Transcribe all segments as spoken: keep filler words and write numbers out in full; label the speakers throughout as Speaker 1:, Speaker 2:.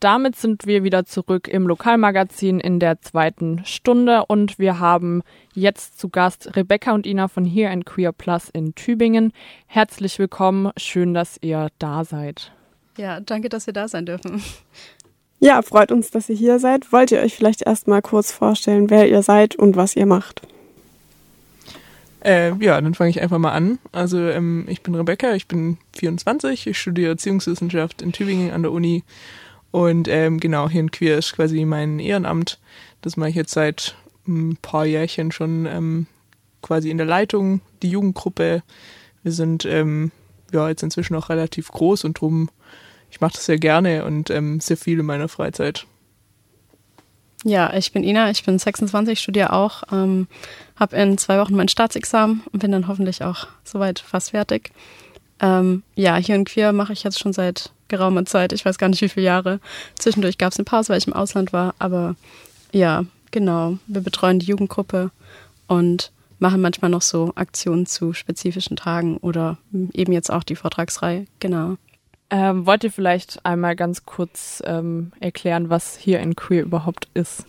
Speaker 1: damit sind wir wieder zurück im Lokalmagazin in der zweiten Stunde und wir haben jetzt zu Gast Rebecca und Ina von Here and Queer Plus in Tübingen. Herzlich willkommen, schön, dass ihr da seid.
Speaker 2: Ja, danke, dass wir da sein dürfen.
Speaker 3: Ja, freut uns, dass ihr hier seid. Wollt ihr euch vielleicht erst mal kurz vorstellen, wer ihr seid und was ihr macht?
Speaker 4: Äh, ja, dann fange ich einfach mal an. Also ähm, ich bin Rebecca, ich bin vierundzwanzig, ich studiere Erziehungswissenschaft in Tübingen an der Uni und ähm, genau, Here and Queer ist quasi mein Ehrenamt. Das mache ich jetzt seit ein paar Jährchen schon ähm, quasi in der Leitung, die Jugendgruppe. Wir sind ähm, ja jetzt inzwischen auch relativ groß und drum, ich mache das sehr gerne und ähm, sehr viel in meiner Freizeit.
Speaker 2: Ja, ich bin Ina, ich bin sechsundzwanzig, studiere auch, ähm, habe in zwei Wochen mein Staatsexamen und bin dann hoffentlich auch soweit fast fertig. Ähm, ja, Here and Queer mache ich jetzt schon seit geraumer Zeit, ich weiß gar nicht wie viele Jahre. Zwischendurch gab es eine Pause, weil ich im Ausland war, aber ja, genau, wir betreuen die Jugendgruppe und machen manchmal noch so Aktionen zu spezifischen Tagen oder eben jetzt auch die Vortragsreihe, genau.
Speaker 1: Ähm, wollt ihr vielleicht einmal ganz kurz ähm, erklären, was Here and Queer überhaupt ist?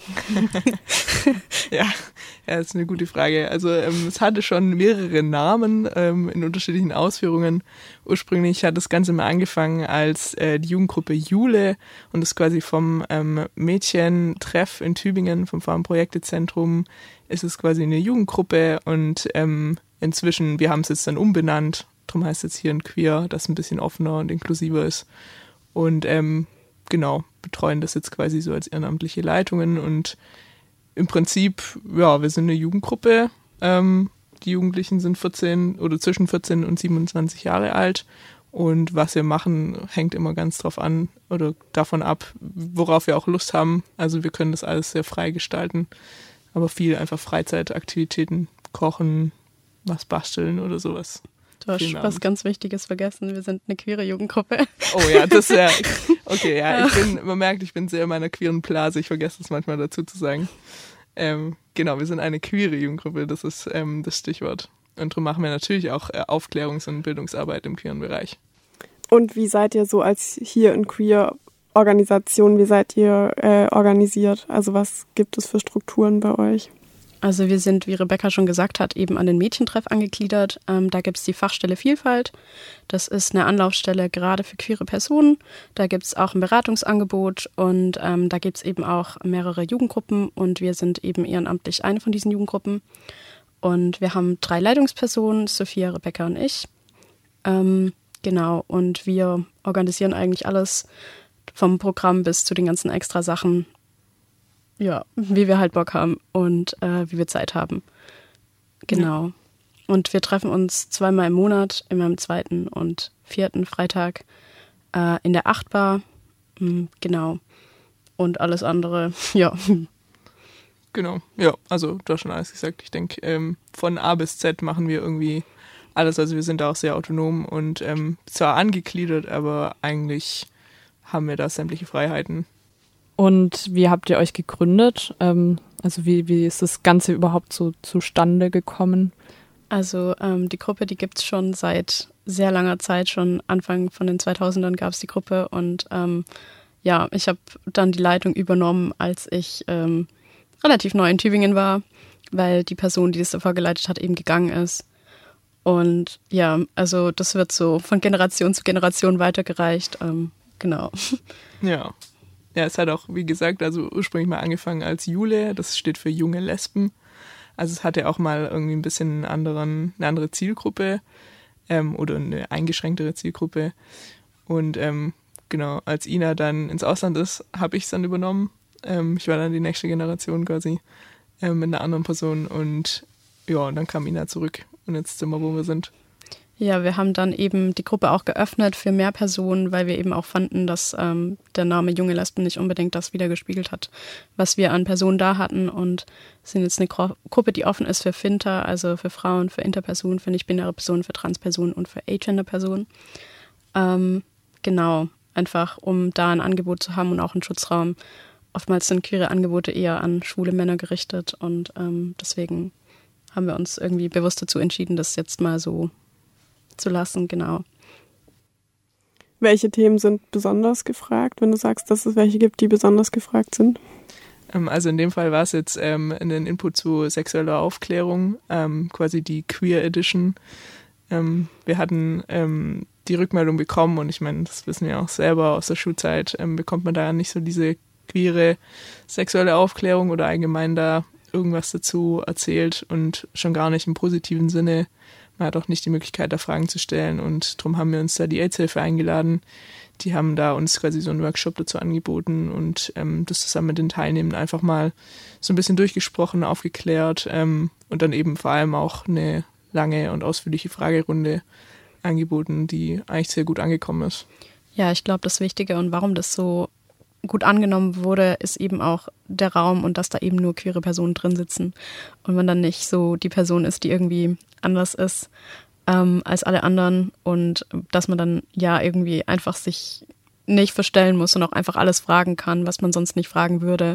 Speaker 4: ja, ja, das ist eine gute Frage. Also ähm, es hatte schon mehrere Namen ähm, in unterschiedlichen Ausführungen. Ursprünglich hat das Ganze mal angefangen als äh, die Jugendgruppe Jule und ist quasi vom ähm, Mädchentreff in Tübingen, vom Frauenprojektezentrum, ist es quasi eine Jugendgruppe und ähm, inzwischen, wir haben es jetzt dann umbenannt. Darum heißt es Here and Queer, das ein bisschen offener und inklusiver ist. Und ähm, genau, betreuen das jetzt quasi so als ehrenamtliche Leitungen. Und im Prinzip, ja, wir sind eine Jugendgruppe. Ähm, die Jugendlichen sind vierzehn oder zwischen vierzehn und siebenundzwanzig Jahre alt. Und was wir machen, hängt immer ganz drauf an oder davon ab, worauf wir auch Lust haben. Also wir können das alles sehr frei gestalten. Aber viel einfach Freizeitaktivitäten, kochen, was basteln oder sowas.
Speaker 2: Du hast was ganz Wichtiges vergessen. Wir sind eine queere Jugendgruppe.
Speaker 4: Oh ja, das ist ja, okay, ja, ich bin, man merkt, ich bin sehr in meiner queeren Blase. Ich vergesse es manchmal dazu zu sagen. Ähm, genau, wir sind eine queere Jugendgruppe, das ist ähm, das Stichwort. Und darum machen wir natürlich auch äh, Aufklärungs- und Bildungsarbeit im queeren Bereich.
Speaker 3: Und wie seid ihr so als Here and Queer Organisation, wie seid ihr äh, organisiert? Also was gibt es für Strukturen bei euch?
Speaker 2: Also wir sind, wie Rebecca schon gesagt hat, eben an den Mädchentreff angegliedert. Ähm, da gibt es die Fachstelle Vielfalt. Das ist eine Anlaufstelle gerade für queere Personen. Da gibt es auch ein Beratungsangebot und ähm, da gibt es eben auch mehrere Jugendgruppen und wir sind eben ehrenamtlich eine von diesen Jugendgruppen. Und wir haben drei Leitungspersonen, Sophia, Rebecca und ich. Ähm, genau, und wir organisieren eigentlich alles vom Programm bis zu den ganzen Extrasachen. Ja, wie wir halt Bock haben und äh, wie wir Zeit haben. Genau. Ja. Und wir treffen uns zweimal im Monat, immer am zweiten und vierten Freitag äh, in der Achtbar. Mhm, genau. Und alles andere, ja.
Speaker 4: Genau, ja, also du hast schon alles gesagt. Ich denke, ähm, von A bis Z machen wir irgendwie alles. Also wir sind da auch sehr autonom und ähm, zwar angegliedert, aber eigentlich haben wir da sämtliche Freiheiten.
Speaker 1: Und wie habt ihr euch gegründet? Ähm, also wie, wie ist das Ganze überhaupt so zustande gekommen?
Speaker 2: Also ähm, die Gruppe, die gibt es schon seit sehr langer Zeit, schon Anfang von den zweitausendern gab es die Gruppe und ähm, ja, ich habe dann die Leitung übernommen, als ich ähm, relativ neu in Tübingen war, weil die Person, die das davor geleitet hat, eben gegangen ist. Und ja, also das wird so von Generation zu Generation weitergereicht, ähm, genau.
Speaker 4: Ja. Ja, es hat auch, wie gesagt, also ursprünglich mal angefangen als Jule, das steht für junge Lesben. Also es hatte auch mal irgendwie ein bisschen einen anderen, eine andere Zielgruppe ähm, oder eine eingeschränktere Zielgruppe. Und ähm, genau, als Ina dann ins Ausland ist, habe ich es dann übernommen. Ähm, ich war dann die nächste Generation quasi ähm, mit einer anderen Person und ja, und dann kam Ina zurück und jetzt sind wir, wo wir sind.
Speaker 2: Ja, wir haben dann eben die Gruppe auch geöffnet für mehr Personen, weil wir eben auch fanden, dass ähm, der Name Junge Lesben nicht unbedingt das wiedergespiegelt hat, was wir an Personen da hatten und sind jetzt eine Gru- Gruppe, die offen ist für Finter, also für Frauen, für Interpersonen, für nicht-binäre Personen, für Transpersonen und für Agender-Personen. Ähm, genau, einfach um da ein Angebot zu haben und auch einen Schutzraum. Oftmals sind queere Angebote eher an schwule Männer gerichtet und ähm, deswegen haben wir uns irgendwie bewusst dazu entschieden, das jetzt mal so zu lassen, genau.
Speaker 3: welche Themen sind besonders gefragt, wenn du sagst, dass es welche gibt, die besonders gefragt sind?
Speaker 4: Also in dem Fall war es jetzt ähm, ein Input zu sexueller Aufklärung, ähm, quasi die Queer Edition. Ähm, wir hatten ähm, die Rückmeldung bekommen und ich meine, das wissen wir auch selber aus der Schulzeit, ähm, bekommt man da nicht so diese queere sexuelle Aufklärung oder allgemein da irgendwas dazu erzählt und schon gar nicht im positiven Sinne. Man hat auch nicht die Möglichkeit, da Fragen zu stellen und darum haben wir uns da die AIDS-Hilfe eingeladen. Die haben da uns quasi so einen Workshop dazu angeboten und ähm, das zusammen mit den Teilnehmenden einfach mal so ein bisschen durchgesprochen, aufgeklärt ähm, und dann eben vor allem auch eine lange und ausführliche Fragerunde angeboten, die eigentlich sehr gut angekommen ist.
Speaker 2: Ja, ich glaube, das Wichtige und warum das so gut angenommen wurde, ist eben auch der Raum und dass da eben nur queere Personen drin sitzen und man dann nicht so die Person ist, die irgendwie anders ist ähm, als alle anderen und dass man dann ja irgendwie einfach sich nicht verstellen muss und auch einfach alles fragen kann, was man sonst nicht fragen würde.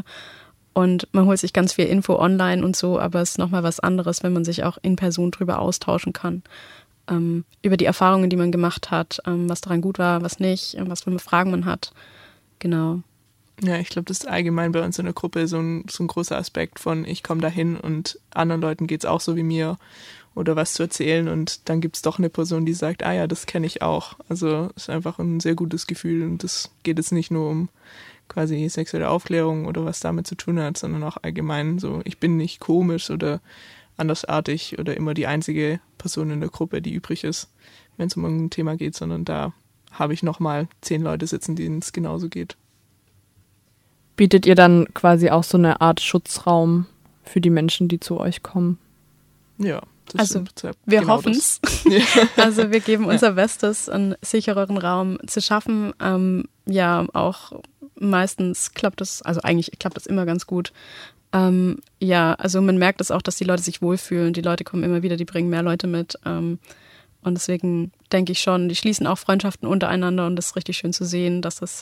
Speaker 2: Und man holt sich ganz viel Info online und so, aber es ist nochmal was anderes, wenn man sich auch in Person drüber austauschen kann. Ähm, über die Erfahrungen, die man gemacht hat, ähm, was daran gut war, was nicht, was für Fragen man hat. Genau.
Speaker 4: Ja, ich glaube, das ist allgemein bei uns in der Gruppe so ein, so ein großer Aspekt von, ich komme da hin und anderen Leuten geht's auch so wie mir oder was zu erzählen und dann gibt's doch eine Person, die sagt, ah ja, das kenne ich auch. Also es ist einfach ein sehr gutes Gefühl und das geht jetzt nicht nur um quasi sexuelle Aufklärung oder was damit zu tun hat, sondern auch allgemein so, ich bin nicht komisch oder andersartig oder immer die einzige Person in der Gruppe, die übrig ist, wenn es um ein Thema geht, sondern da habe ich nochmal zehn Leute sitzen, denen es genauso geht.
Speaker 1: Bietet ihr dann quasi auch so eine Art Schutzraum für die Menschen, die zu euch kommen?
Speaker 4: Ja, das
Speaker 2: also
Speaker 4: ist ja
Speaker 2: wir
Speaker 4: genau
Speaker 2: hoffen es.
Speaker 4: Ja.
Speaker 2: Also wir geben unser Bestes, einen sichereren Raum zu schaffen. Ähm, ja, auch meistens klappt das, also eigentlich klappt das immer ganz gut. Ähm, ja, also man merkt es auch, dass die Leute sich wohlfühlen. Die Leute kommen immer wieder, die bringen mehr Leute mit. Ähm, und deswegen denke ich schon, die schließen auch Freundschaften untereinander und das ist richtig schön zu sehen, dass es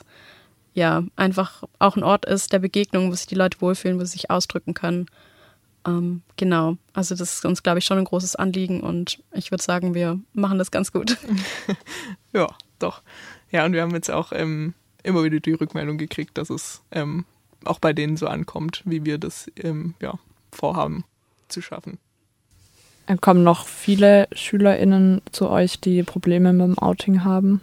Speaker 2: ja einfach auch ein Ort ist der Begegnung, wo sich die Leute wohlfühlen, wo sie sich ausdrücken können. Ähm, genau, also das ist uns, glaube ich, schon ein großes Anliegen und ich würde sagen, wir machen das ganz gut.
Speaker 4: Ja, doch. Ja, und wir haben jetzt auch ähm, immer wieder die Rückmeldung gekriegt, dass es ähm, auch bei denen so ankommt, wie wir das ähm, ja, vorhaben zu schaffen.
Speaker 1: Dann kommen noch viele SchülerInnen zu euch, die Probleme mit dem Outing haben?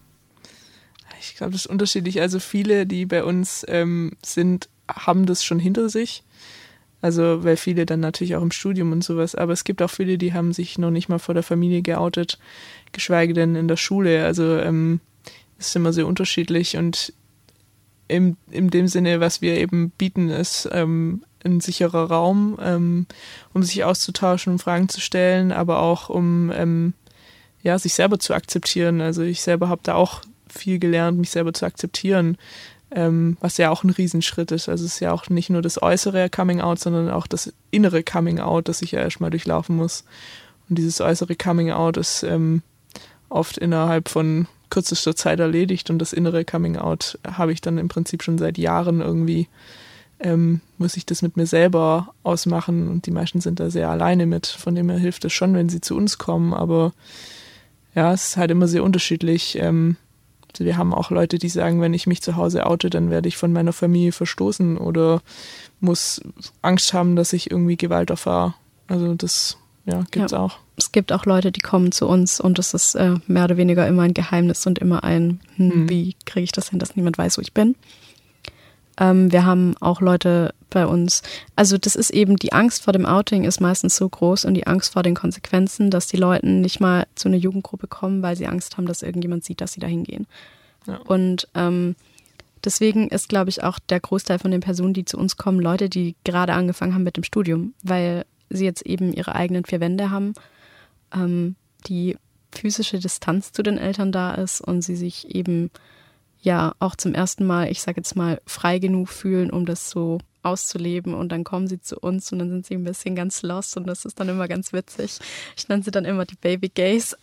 Speaker 4: Ich glaube, das ist unterschiedlich. Also viele, die bei uns ähm, sind, haben das schon hinter sich. Also weil viele dann natürlich auch im Studium und sowas. Aber es gibt auch viele, die haben sich noch nicht mal vor der Familie geoutet, geschweige denn in der Schule. Also ähm, es ist immer sehr unterschiedlich. Und in, in dem Sinne, was wir eben bieten, ist ähm, ein sicherer Raum, ähm, um sich auszutauschen, um Fragen zu stellen, aber auch um ähm, ja, sich selber zu akzeptieren. Also ich selber habe da auch viel gelernt, mich selber zu akzeptieren, ähm, was ja auch ein Riesenschritt ist. Also es ist ja auch nicht nur das äußere Coming-out, sondern auch das innere Coming-out, das ich ja erstmal durchlaufen muss. Und dieses äußere Coming-out ist ähm, oft innerhalb von kürzester Zeit erledigt und das innere Coming-out habe ich dann im Prinzip schon seit Jahren irgendwie, ähm, muss ich das mit mir selber ausmachen und die meisten sind da sehr alleine mit. Von dem her hilft es schon, wenn sie zu uns kommen, aber ja, es ist halt immer sehr unterschiedlich. Ähm, Also wir haben auch Leute, die sagen, wenn ich mich zu Hause oute, dann werde ich von meiner Familie verstoßen oder muss Angst haben, dass ich irgendwie Gewalt erfahre. Also das ja, gibt's ja auch.
Speaker 2: Es gibt auch Leute, die kommen zu uns und das ist äh, mehr oder weniger immer ein Geheimnis und immer ein, hm, mhm. wie kriege ich das hin, dass niemand weiß, wo ich bin. Ähm, wir haben auch Leute bei uns, also das ist eben, die Angst vor dem Outing ist meistens so groß und die Angst vor den Konsequenzen, dass die Leute nicht mal zu einer Jugendgruppe kommen, weil sie Angst haben, dass irgendjemand sieht, dass sie da hingehen. Ja. Und ähm, deswegen ist, glaube ich, auch der Großteil von den Personen, die zu uns kommen, Leute, die gerade angefangen haben mit dem Studium, weil sie jetzt eben ihre eigenen vier Wände haben, ähm, die physische Distanz zu den Eltern da ist und sie sich eben ja auch zum ersten Mal, ich sage jetzt mal, frei genug fühlen, um das so auszuleben und dann kommen sie zu uns und dann sind sie ein bisschen ganz lost und das ist dann immer ganz witzig. Ich nenne sie dann immer die Baby Gays,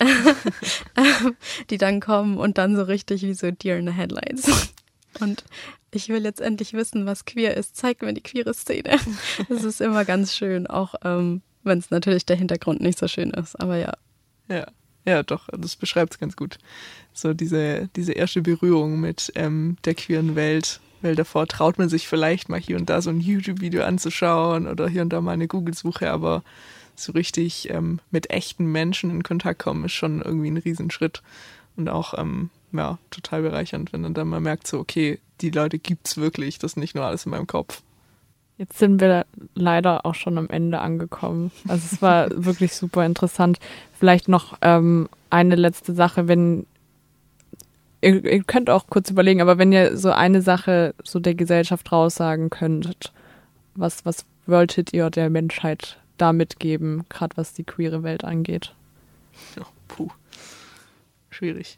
Speaker 2: die dann kommen und dann so richtig wie so Deer in the Headlights. Und ich will jetzt endlich wissen, was queer ist. Zeig mir die queere Szene. Das ist immer ganz schön, auch ähm, wenn es natürlich der Hintergrund nicht so schön ist, aber ja.
Speaker 4: Ja. Ja, doch, das beschreibt es ganz gut. So diese, diese erste Berührung mit ähm, der queeren Welt, weil davor traut man sich vielleicht mal hier und da so ein YouTube-Video anzuschauen oder hier und da mal eine Google-Suche, aber so richtig ähm, mit echten Menschen in Kontakt kommen, ist schon irgendwie ein Riesenschritt und auch ähm, ja, total bereichernd, wenn man dann mal merkt, so okay, die Leute gibt's wirklich, das ist nicht nur alles in meinem Kopf.
Speaker 1: Jetzt sind wir leider auch schon am Ende angekommen. Also es war wirklich super interessant. Vielleicht noch ähm, eine letzte Sache, wenn ihr, ihr könnt auch kurz überlegen, aber wenn ihr so eine Sache so der Gesellschaft raussagen könntet, was, was wolltet ihr der Menschheit da mitgeben, gerade was die queere Welt angeht?
Speaker 4: Oh, puh, schwierig.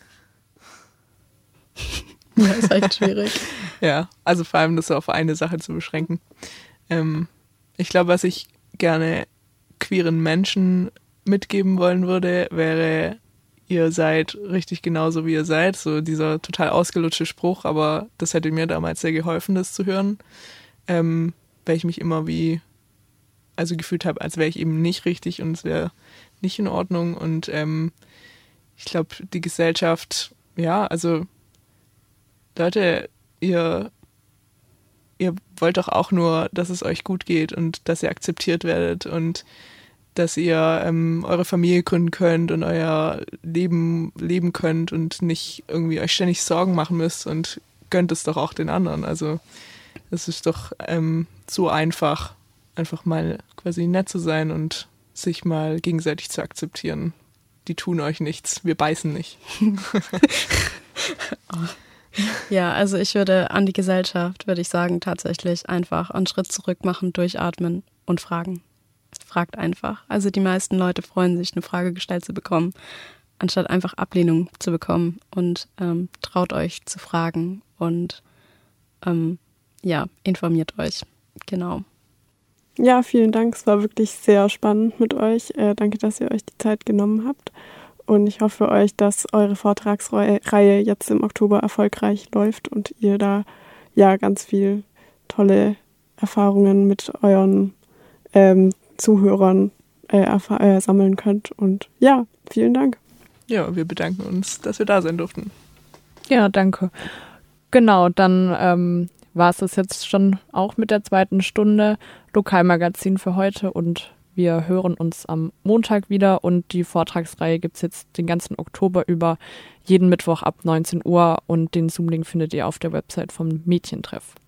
Speaker 2: Ja, ist echt schwierig.
Speaker 4: Ja, also vor allem das so auf eine Sache zu beschränken. Ähm, ich glaube, was ich gerne queeren Menschen mitgeben wollen würde, wäre, ihr seid richtig genauso, wie ihr seid. So dieser total ausgelutschte Spruch, aber das hätte mir damals sehr geholfen, das zu hören. Ähm, weil ich mich immer wie, also gefühlt habe, als wäre ich eben nicht richtig und es wäre nicht in Ordnung. Und ähm, ich glaube, die Gesellschaft, ja, also Leute, ihr, ihr wollt doch auch nur, dass es euch gut geht und dass ihr akzeptiert werdet und dass ihr ähm, eure Familie gründen könnt und euer Leben leben könnt und nicht irgendwie euch ständig Sorgen machen müsst und gönnt es doch auch den anderen. Also es ist doch ähm, so einfach, einfach mal quasi nett zu sein und sich mal gegenseitig zu akzeptieren. Die tun euch nichts, wir beißen nicht.
Speaker 2: Oh. Ja, also ich würde an die Gesellschaft, würde ich sagen, tatsächlich einfach einen Schritt zurück machen, durchatmen und fragen. Fragt einfach. Also die meisten Leute freuen sich, eine Frage gestellt zu bekommen, anstatt einfach Ablehnung zu bekommen. Und ähm, traut euch zu fragen und ähm, ja, informiert euch. Genau.
Speaker 3: Ja, vielen Dank. Es war wirklich sehr spannend mit euch. Äh, danke, dass ihr euch die Zeit genommen habt. Und ich hoffe euch, dass eure Vortragsreihe jetzt im Oktober erfolgreich läuft und ihr da ja ganz viel tolle Erfahrungen mit euren ähm, Zuhörern äh, erf- äh, sammeln könnt. Und ja, vielen Dank.
Speaker 4: Ja, wir bedanken uns, dass wir da sein durften.
Speaker 1: Ja, danke. Genau, dann ähm, war es das jetzt schon auch mit der zweiten Stunde Lokalmagazin für heute und wir hören uns am Montag wieder und die Vortragsreihe gibt es jetzt den ganzen Oktober über, jeden Mittwoch ab neunzehn Uhr und den Zoom-Link findet ihr auf der Website vom Mädchentreff.